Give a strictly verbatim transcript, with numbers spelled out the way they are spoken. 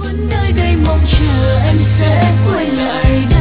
vẫn nơi đây mong chờ em sẽ quay lại.